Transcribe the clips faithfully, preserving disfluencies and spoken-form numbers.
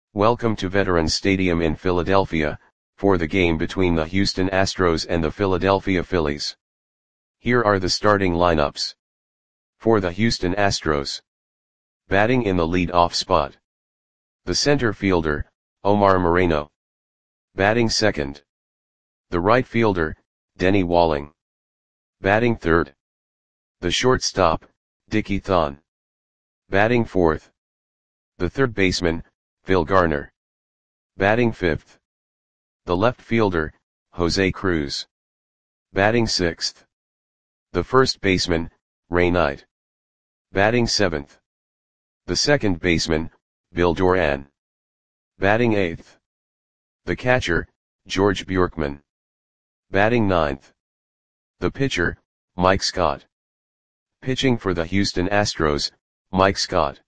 Welcome to Veterans Stadium in Philadelphia, for the game between the Houston Astros and the Philadelphia Phillies. Here are the starting lineups. For the Houston Astros. Batting in the lead-off spot. The center fielder, Omar Moreno. Batting second. The right fielder, Denny Walling. Batting third. The shortstop, Dickie Thon. Batting fourth. The third baseman, Phil Garner. Batting fifth. The left fielder, Jose Cruz. Batting sixth. The first baseman, Ray Knight. Batting seventh. The second baseman, Bill Doran. Batting eighth. The catcher, George Bjorkman. Batting ninth. The pitcher, Mike Scott. Pitching for the Houston Astros, Mike Scott.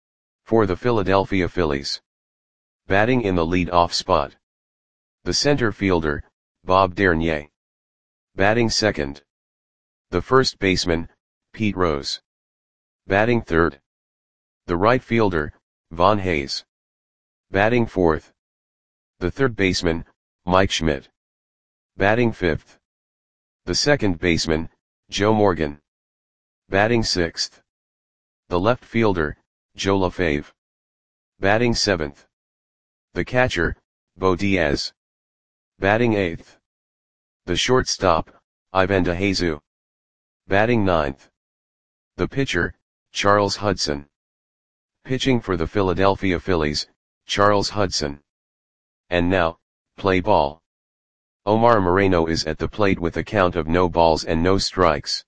For the Philadelphia Phillies. Batting in the lead-off spot. The center fielder, Bob Dernier. Batting second. The first baseman, Pete Rose. Batting third. The right fielder, Von Hayes. Batting fourth. The third baseman, Mike Schmidt. Batting fifth. The second baseman, Joe Morgan. Batting sixth. The left fielder, Joe LaFave. Batting seventh. The catcher, Bo Diaz. Batting eighth. The shortstop, Ivan DeJesu. Batting ninth. The pitcher, Charles Hudson. Pitching for the Philadelphia Phillies, Charles Hudson. And now, play ball. Omar Moreno is at the plate with a count of no balls and no strikes.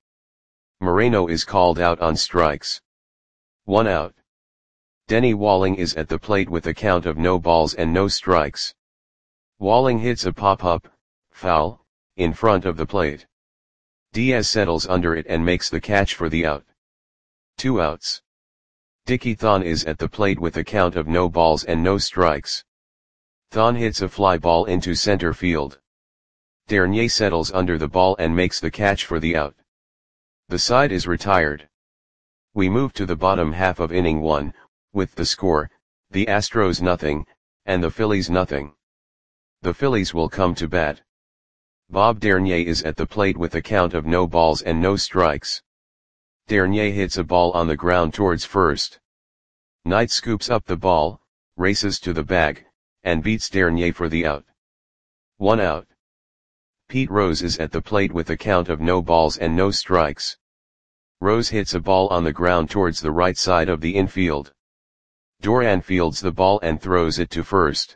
Moreno is called out on strikes. One out. Denny Walling is at the plate with a count of no balls and no strikes. Walling hits a pop-up, foul, in front of the plate. Diaz settles under it and makes the catch for the out. Two outs. Dickie Thon is at the plate with a count of no balls and no strikes. Thon hits a fly ball into center field. Dernier settles under the ball and makes the catch for the out. The side is retired. We move to the bottom half of inning one, with the score, the Astros nothing, and the Phillies nothing. The Phillies will come to bat. Bob Dernier is at the plate with a count of no balls and no strikes. Dernier hits a ball on the ground towards first. Knight scoops up the ball, races to the bag, and beats Dernier for the out. One out. Pete Rose is at the plate with a count of no balls and no strikes. Rose hits a ball on the ground towards the right side of the infield. Doran fields the ball and throws it to first.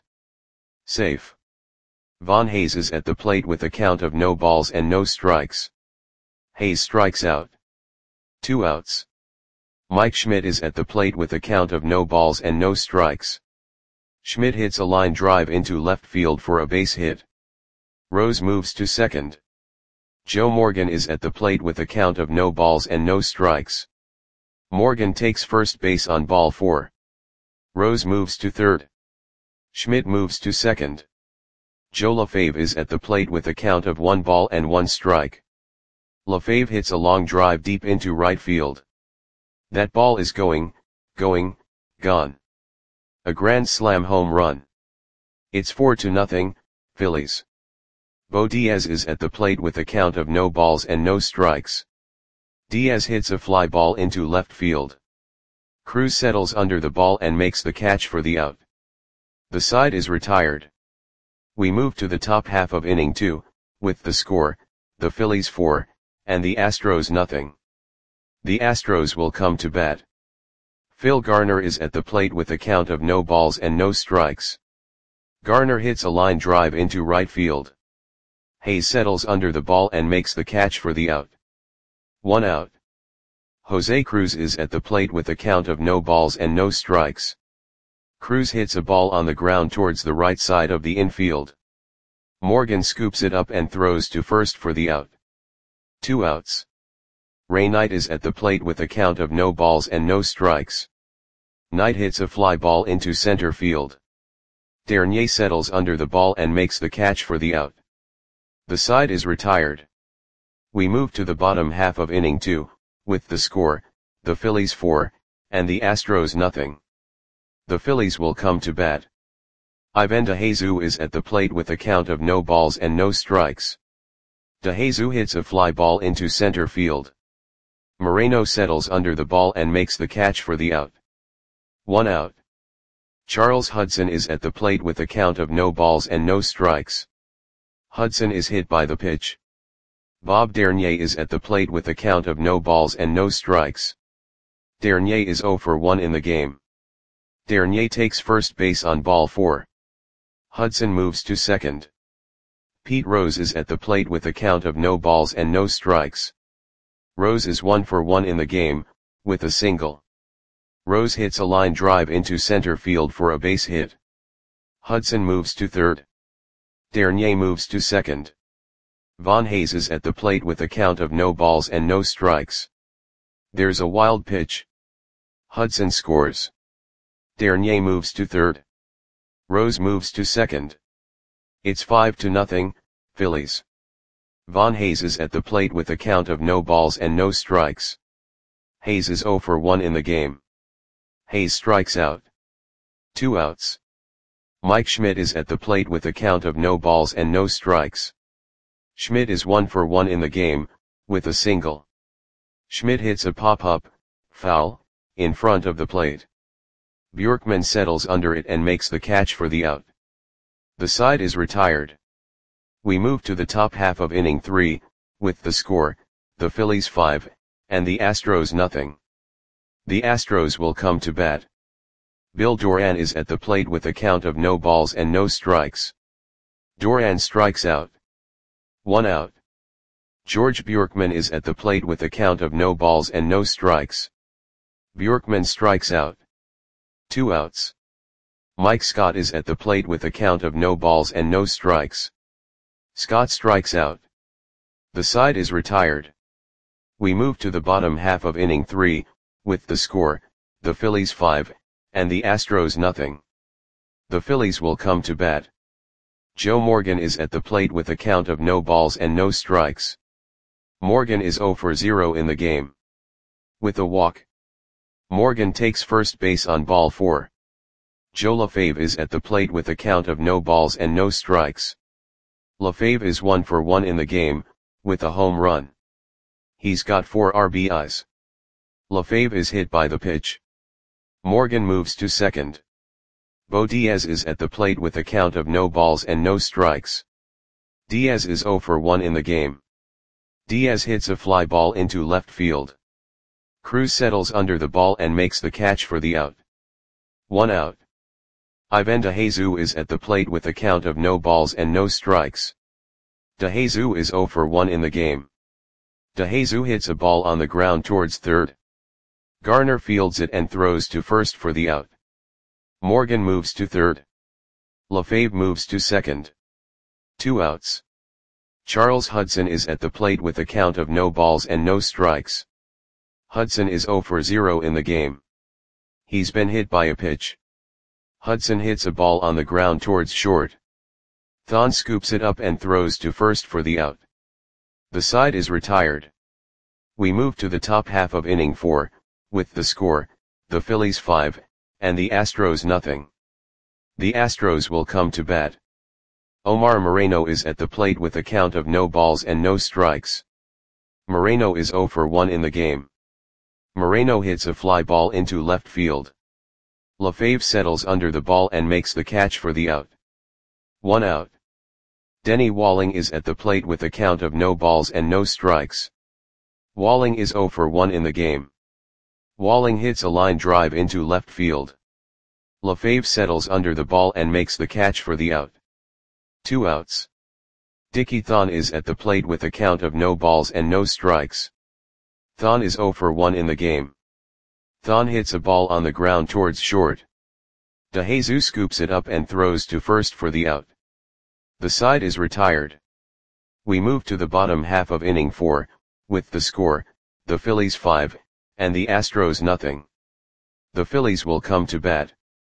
Safe. Von Hayes is at the plate with a count of no balls and no strikes. Hayes strikes out. Two outs. Mike Schmidt is at the plate with a count of no balls and no strikes. Schmidt hits a line drive into left field for a base hit. Rose moves to second. Joe Morgan is at the plate with a count of no balls and no strikes. Morgan takes first base on ball four. Rose moves to third. Schmidt moves to second. Joe LaFave is at the plate with a count of one ball and one strike. LaFave hits a long drive deep into right field. That ball is going, going, gone. A grand slam home run. It's four to nothing, Phillies. Bo Diaz is at the plate with a count of no balls and no strikes. Diaz hits a fly ball into left field. Cruz settles under the ball and makes the catch for the out. The side is retired. We move to the top half of inning two, with the score, the Phillies four, and the Astros nothing. The Astros will come to bat. Phil Garner is at the plate with a count of no balls and no strikes. Garner hits a line drive into right field. Hayes settles under the ball and makes the catch for the out. One out. Jose Cruz is at the plate with a count of no balls and no strikes. Cruz hits a ball on the ground towards the right side of the infield. Morgan scoops it up and throws to first for the out. Two outs. Ray Knight is at the plate with a count of no balls and no strikes. Knight hits a fly ball into center field. Dernier settles under the ball and makes the catch for the out. The side is retired. We move to the bottom half of inning two, with the score, the Phillies four, and the Astros nothing. The Phillies will come to bat. Ivan DeJesus is at the plate with a count of no balls and no strikes. DeJesus hits a fly ball into center field. Moreno settles under the ball and makes the catch for the out. One out. Charles Hudson is at the plate with a count of no balls and no strikes. Hudson is hit by the pitch. Bob Dernier is at the plate with a count of no balls and no strikes. Dernier is zero for one in the game. Dernier takes first base on ball four. Hudson moves to second. Pete Rose is at the plate with a count of no balls and no strikes. Rose is one for one in the game, with a single. Rose hits a line drive into center field for a base hit. Hudson moves to third. Dernier moves to second. Von Hayes is at the plate with a count of no balls and no strikes. There's a wild pitch. Hudson scores. Dernier moves to third. Rose moves to second. It's five to nothing, Phillies. Von Hayes is at the plate with a count of no balls and no strikes. Hayes is zero for one in the game. Hayes strikes out. Two outs. Mike Schmidt is at the plate with a count of no balls and no strikes. Schmidt is one for one in the game, with a single. Schmidt hits a pop-up, foul, in front of the plate. Bjorkman settles under it and makes the catch for the out. The side is retired. We move to the top half of inning three, with the score, the Phillies five, and the Astros nothing. The Astros will come to bat. Bill Doran is at the plate with a count of no balls and no strikes. Doran strikes out. One out. George Bjorkman is at the plate with a count of no balls and no strikes. Bjorkman strikes out. Two outs. Mike Scott is at the plate with a count of no balls and no strikes. Scott strikes out. The side is retired. We move to the bottom half of inning three, with the score, the Phillies five, and the Astros nothing. The Phillies will come to bat. Joe Morgan is at the plate with a count of no balls and no strikes. Morgan is zero for zero in the game. With a walk. Morgan takes first base on ball four. Joe LaFave is at the plate with a count of no balls and no strikes. LaFave is one for one in the game, with a home run. He's got four R B Is. LaFave is hit by the pitch. Morgan moves to second. Bo Diaz is at the plate with a count of no balls and no strikes. Diaz is zero for one in the game. Diaz hits a fly ball into left field. Cruz settles under the ball and makes the catch for the out. One out. Ivan DeJesus is at the plate with a count of no balls and no strikes. DeJesus is zero for one in the game. DeJesus hits a ball on the ground towards third. Garner fields it and throws to first for the out. Morgan moves to third. LaFave moves to second. Two outs. Charles Hudson is at the plate with a count of no balls and no strikes. Hudson is zero for zero in the game. He's been hit by a pitch. Hudson hits a ball on the ground towards short. Thon scoops it up and throws to first for the out. The side is retired. We move to the top half of inning four, with the score, the Phillies five, and the Astros nothing. The Astros will come to bat. Omar Moreno is at the plate with a count of no balls and no strikes. Moreno is zero for one in the game. Moreno hits a fly ball into left field. LaFave settles under the ball and makes the catch for the out. One out. Denny Walling is at the plate with a count of no balls and no strikes. Walling is zero for one in the game. Walling hits a line drive into left field. LaFave settles under the ball and makes the catch for the out. Two outs. Dickie Thon is at the plate with a count of no balls and no strikes. Thon is zero for one in the game. Thon hits a ball on the ground towards short. DeJesus scoops it up and throws to first for the out. The side is retired. We move to the bottom half of inning four, with the score, the Phillies five, and the Astros nothing. The Phillies will come to bat.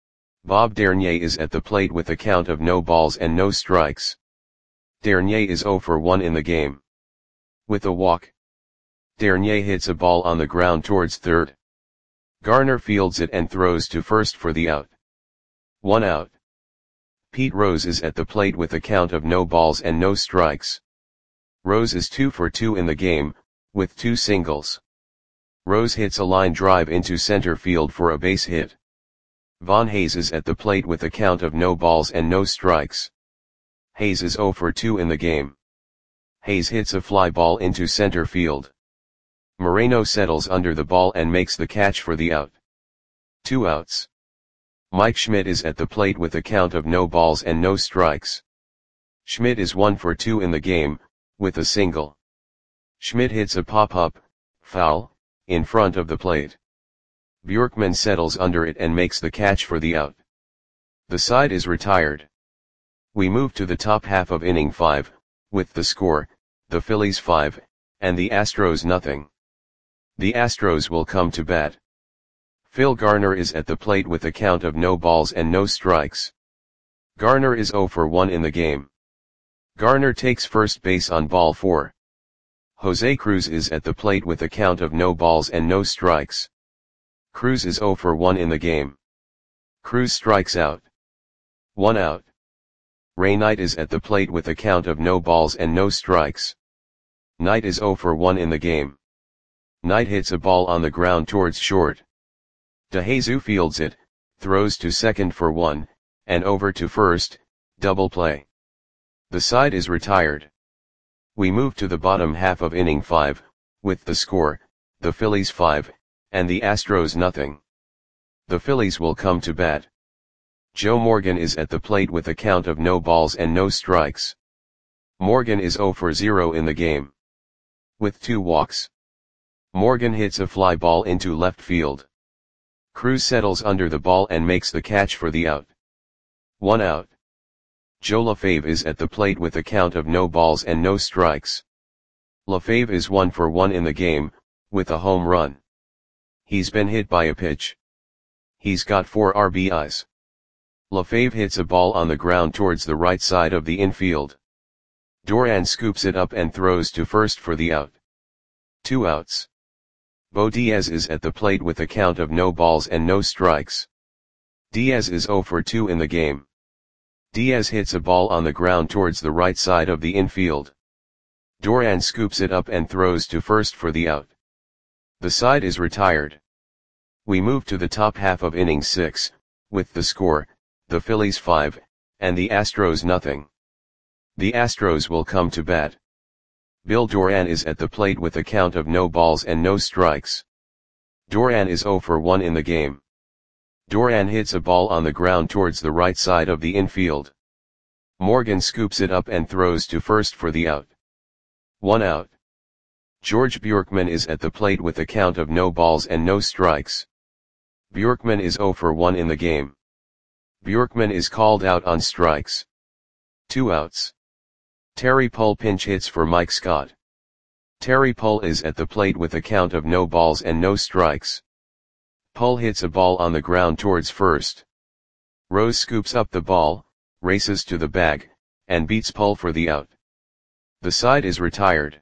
Bob Dernier is at the plate with a count of no balls and no strikes. Dernier is zero for one in the game. With a walk. Dernier hits a ball on the ground towards third. Garner fields it and throws to first for the out. One out. Pete Rose is at the plate with a count of no balls and no strikes. Rose is two for two in the game, with two singles. Rose hits a line drive into center field for a base hit. Von Hayes is at the plate with a count of no balls and no strikes. Hayes is zero for two in the game. Hayes hits a fly ball into center field. Moreno settles under the ball and makes the catch for the out. Two outs. Mike Schmidt is at the plate with a count of no balls and no strikes. Schmidt is one for two in the game, with a single. Schmidt hits a pop-up, foul, in front of the plate. Bjorkman settles under it and makes the catch for the out. The side is retired. We move to the top half of inning five, with the score, the Phillies five, and the Astros nothing. The Astros will come to bat. Phil Garner is at the plate with a count of no balls and no strikes. Garner is zero for one in the game. Garner takes first base on ball four. Jose Cruz is at the plate with a count of no balls and no strikes. Cruz is zero for one in the game. Cruz strikes out. One out. Ray Knight is at the plate with a count of no balls and no strikes. Knight is zero for one in the game. Knight hits a ball on the ground towards short. DeJesus fields it, throws to second for one, and over to first, double play. The side is retired. We move to the bottom half of inning five, with the score, the Phillies five, and the Astros nothing. The Phillies will come to bat. Joe Morgan is at the plate with a count of no balls and no strikes. Morgan is zero for zero in the game. With two walks. Morgan hits a fly ball into left field. Cruz settles under the ball and makes the catch for the out. One out. Joe LaFave is at the plate with a count of no balls and no strikes. LaFave is one for one in the game, with a home run. He's been hit by a pitch. He's got four R B Is. LaFave hits a ball on the ground towards the right side of the infield. Duran scoops it up and throws to first for the out. Two outs. Bo Diaz is at the plate with a count of no balls and no strikes. Diaz is zero for two in the game. Diaz hits a ball on the ground towards the right side of the infield. Duran scoops it up and throws to first for the out. The side is retired. We move to the top half of inning six, with the score, the Phillies five, and the Astros nothing. The Astros will come to bat. Bill Duran is at the plate with a count of no balls and no strikes. Duran is zero for one in the game. Duran hits a ball on the ground towards the right side of the infield. Morgan scoops it up and throws to first for the out. One out. George Bjorkman is at the plate with a count of no balls and no strikes. Bjorkman is zero for one in the game. Bjorkman is called out on strikes. Two outs. Terry Pull pinch hits for Mike Scott. Terry Pull is at the plate with a count of no balls and no strikes. Pull hits a ball on the ground towards first. Rose scoops up the ball, races to the bag, and beats Pull for the out. The side is retired.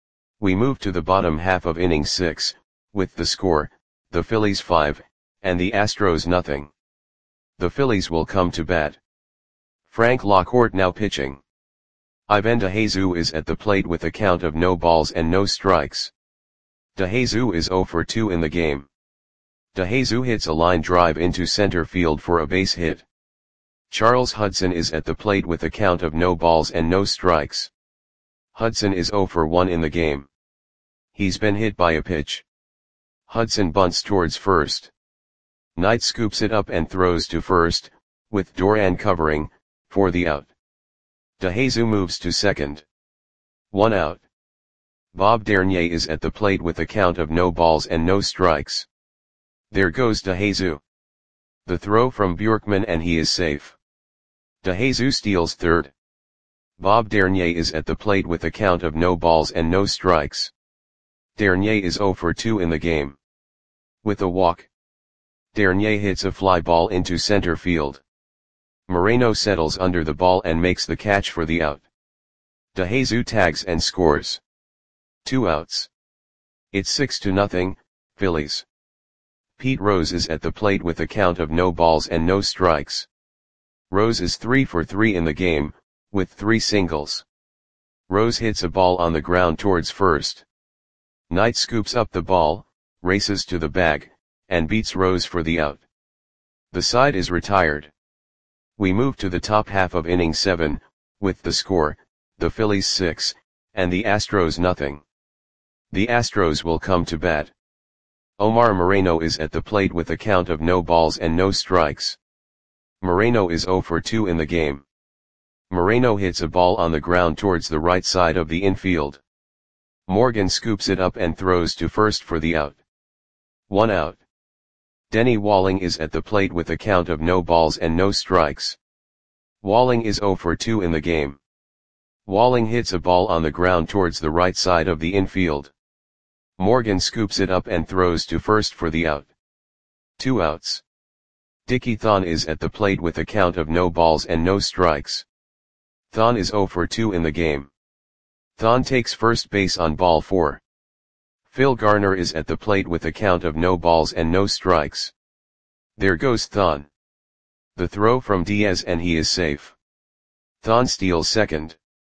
We move to the bottom half of inning six, with the score, the Phillies five, and the Astros nothing. The Phillies will come to bat. Frank Lockhart now pitching. Ivan DeJesus is at the plate with a count of no balls and no strikes. DeJesus is zero for two in the game. DeJesus hits a line drive into center field for a base hit. Charles Hudson is at the plate with a count of no balls and no strikes. Hudson is zero for one in the game. He's been hit by a pitch. Hudson bunts towards first. Knight scoops it up and throws to first, with Duran covering, for the out. DeJesus moves to second. One out. Bob Dernier is at the plate with a count of no balls and no strikes. There goes DeJesus. The throw from Bjorkman and he is safe. DeJesus steals third. Bob Dernier is at the plate with a count of no balls and no strikes. Dernier is zero for two in the game. With a walk. Dernier hits a fly ball into center field. Moreno settles under the ball and makes the catch for the out. DeJesus tags and scores. Two outs. It's six to nothing, Phillies. Pete Rose is at the plate with a count of no balls and no strikes. Rose is three for three in the game, with three singles. Rose hits a ball on the ground towards first. Knight scoops up the ball, races to the bag, and beats Rose for the out. The side is retired. We move to the top half of inning seven, with the score, the Phillies six, and the Astros nothing. The Astros will come to bat. Omar Moreno is at the plate with a count of no balls and no strikes. Moreno is zero for two in the game. Moreno hits a ball on the ground towards the right side of the infield. Morgan scoops it up and throws to first for the out. One out. Denny Walling is at the plate with a count of no balls and no strikes. Walling is zero for two in the game. Walling hits a ball on the ground towards the right side of the infield. Morgan scoops it up and throws to first for the out. Two outs. Dickie Thon is at the plate with a count of no balls and no strikes. Thon is zero for two in the game. Thon takes first base on ball four. Phil Garner is at the plate with a count of no balls and no strikes. There goes Thon. The throw from Diaz and he is safe. Thon steals second.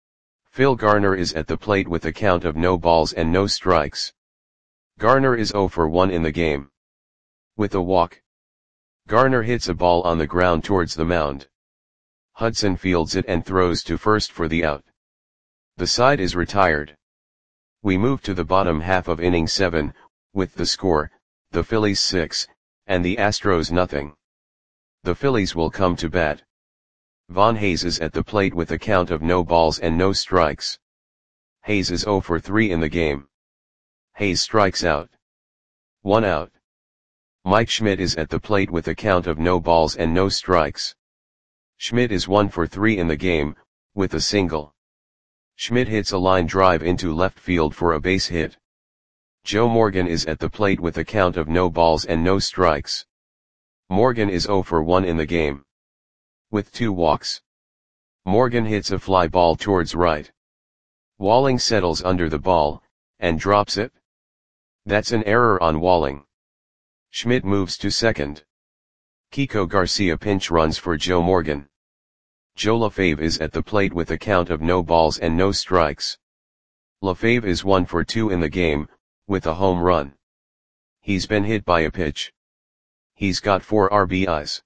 Phil Garner is at the plate with a count of no balls and no strikes. Garner is zero for one in the game. With a walk. Garner hits a ball on the ground towards the mound. Hudson fields it and throws to first for the out. The side is retired. We move to the bottom half of inning seven, with the score, the Phillies six, and the Astros nothing. The Phillies will come to bat. Von Hayes is at the plate with a count of no balls and no strikes. Hayes is zero for three in the game. Hayes strikes out. One out. Mike Schmidt is at the plate with a count of no balls and no strikes. Schmidt is one for three in the game, with a single. Schmidt hits a line drive into left field for a base hit. Joe Morgan is at the plate with a count of no balls and no strikes. Morgan is zero for one in the game. With two walks. Morgan hits a fly ball towards right. Walling settles under the ball, and drops it. That's an error on Walling. Schmidt moves to second. Kiko Garcia pinch runs for Joe Morgan. Joe LaFave is at the plate with a count of no balls and no strikes. LaFave is one for two in the game, with a home run. He's been hit by a pitch. He's got four R B Is.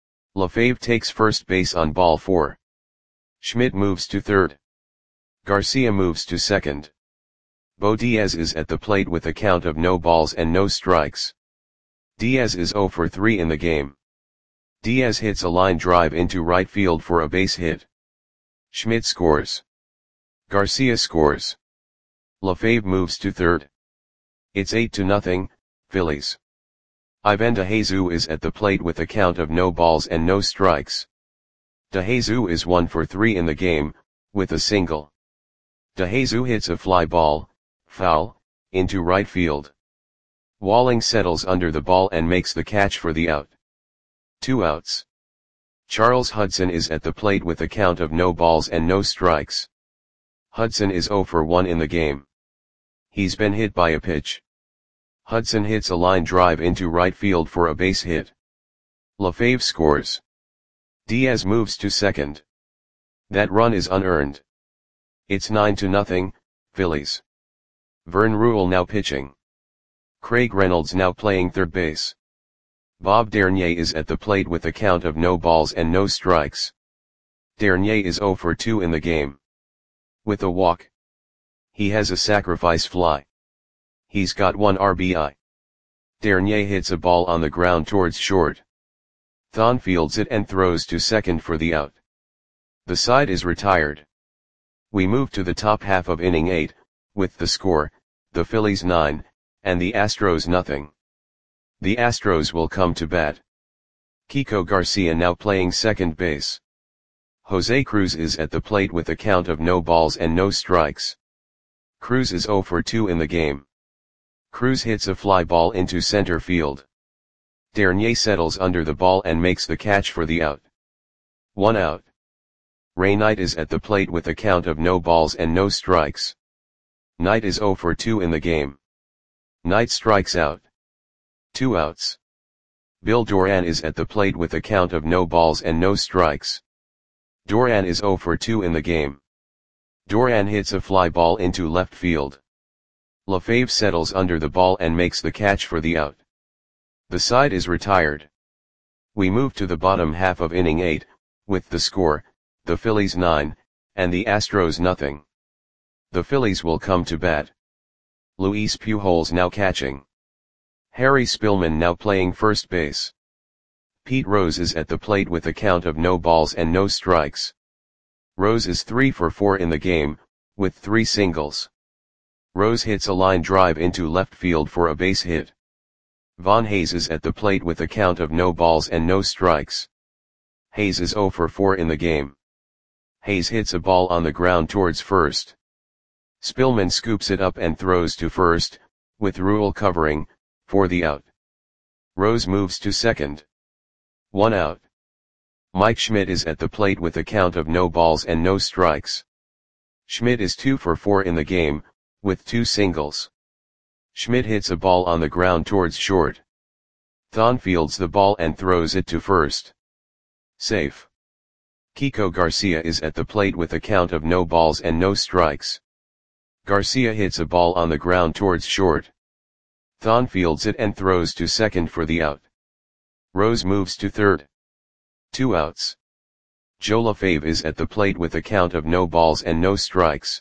LaFave takes first base on ball four. Schmidt moves to third. Garcia moves to second. Bo Diaz is at the plate with a count of no balls and no strikes. Diaz is zero for three in the game. Diaz hits a line drive into right field for a base hit. Schmidt scores. Garcia scores. LaFave moves to third. It's eight to nothing, Phillies. Ivan DeJesus is at the plate with a count of no balls and no strikes. DeJesus is one for three in the game, with a single. DeJesus hits a fly ball, foul, into right field. Walling settles under the ball and makes the catch for the out. Two outs. Charles Hudson is at the plate with a count of no balls and no strikes. Hudson is zero for one in the game. He's been hit by a pitch. Hudson hits a line drive into right field for a base hit. LaFave scores. Diaz moves to second. That run is unearned. It's nine to nothing, Phillies. Vern Ruhle now pitching. Craig Reynolds now playing third base. Bob Dernier is at the plate with a count of no balls and no strikes. Dernier is zero for two in the game. With a walk. He has a sacrifice fly. He's got one R B I. Dernier hits a ball on the ground towards short. Thon fields it and throws to second for the out. The side is retired. We move to the top half of inning eight, with the score, the Phillies nine, and the Astros nothing. The Astros will come to bat. Kiko Garcia now playing second base. Jose Cruz is at the plate with a count of no balls and no strikes. Cruz is zero for two in the game. Cruz hits a fly ball into center field. Dernier settles under the ball and makes the catch for the out. One out. Ray Knight is at the plate with a count of no balls and no strikes. Knight is zero for two in the game. Knight strikes out. Two outs. Bill Doran is at the plate with a count of no balls and no strikes. Doran is zero for two in the game. Doran hits a fly ball into left field. LaFave settles under the ball and makes the catch for the out. The side is retired. We move to the bottom half of inning eight, with the score, the Phillies nine, and the Astros nothing. The Phillies will come to bat. Luis Pujols now catching. Harry Spillman now playing first base. Pete Rose is at the plate with a count of no balls and no strikes. Rose is three for four in the game, with three singles. Rose hits a line drive into left field for a base hit. Von Hayes is at the plate with a count of no balls and no strikes. Hayes is zero for four in the game. Hayes hits a ball on the ground towards first. Spillman scoops it up and throws to first, with Rule covering, for the out. Rose moves to second. One out. Mike Schmidt is at the plate with a count of no balls and no strikes. Schmidt is two for four in the game, with two singles. Schmidt hits a ball on the ground towards short. Thon fields the ball and throws it to first. Safe. Kiko Garcia is at the plate with a count of no balls and no strikes. Garcia hits a ball on the ground towards short. Thon fields it and throws to second for the out. Rose moves to third. Two outs. Joe LaFave is at the plate with a count of no balls and no strikes.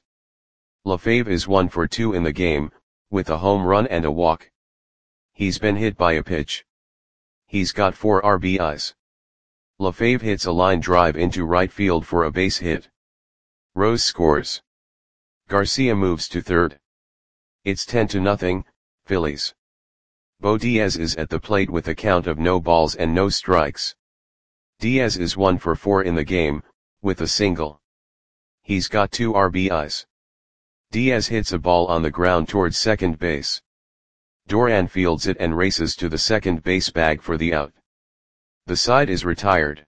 LaFave is one for two in the game, with a home run and a walk. He's been hit by a pitch. He's got four R B Is. LaFave hits a line drive into right field for a base hit. Rose scores. Garcia moves to third. It's ten to nothing, Phillies. Bo Diaz is at the plate with a count of no balls and no strikes. Diaz is one for four in the game, with a single. He's got two R B Is. Diaz hits a ball on the ground towards second base. Doran fields it and races to the second base bag for the out. The side is retired.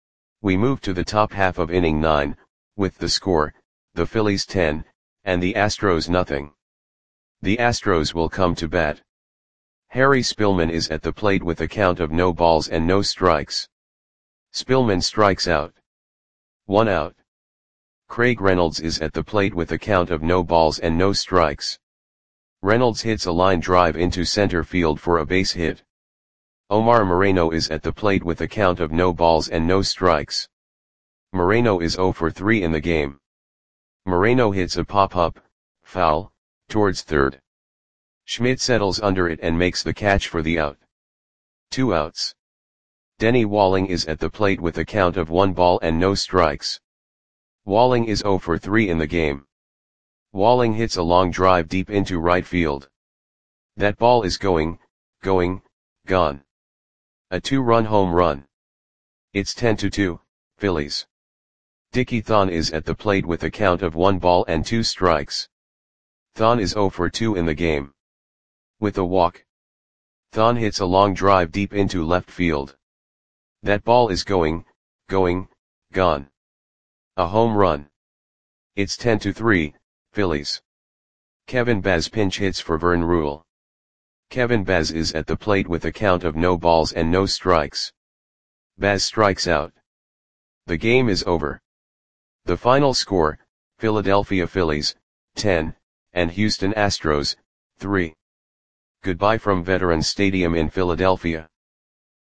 We move to the top half of inning nine, with the score, the Phillies ten, and the Astros nothing. The Astros will come to bat. Harry Spillman is at the plate with a count of no balls and no strikes. Spillman strikes out. One out. Craig Reynolds is at the plate with a count of no balls and no strikes. Reynolds hits a line drive into center field for a base hit. Omar Moreno is at the plate with a count of no balls and no strikes. Moreno is zero for three in the game. Moreno hits a pop-up, foul, towards third. Schmidt settles under it and makes the catch for the out. Two outs. Denny Walling is at the plate with a count of one ball and no strikes. Walling is zero for three in the game. Walling hits a long drive deep into right field. That ball is going, going, gone. A two-run home run. It's ten to two, Phillies. Dickie Thon is at the plate with a count of one ball and two strikes. Thon is zero for two in the game. With a walk. Thon hits a long drive deep into left field. That ball is going, going, gone. A home run. It's ten to three, Phillies. Kevin Baz pinch hits for Vern Rule. Kevin Baz is at the plate with a count of no balls and no strikes. Baz strikes out. The game is over. The final score, Philadelphia Phillies, ten, and Houston Astros, three. Goodbye from Veterans Stadium in Philadelphia.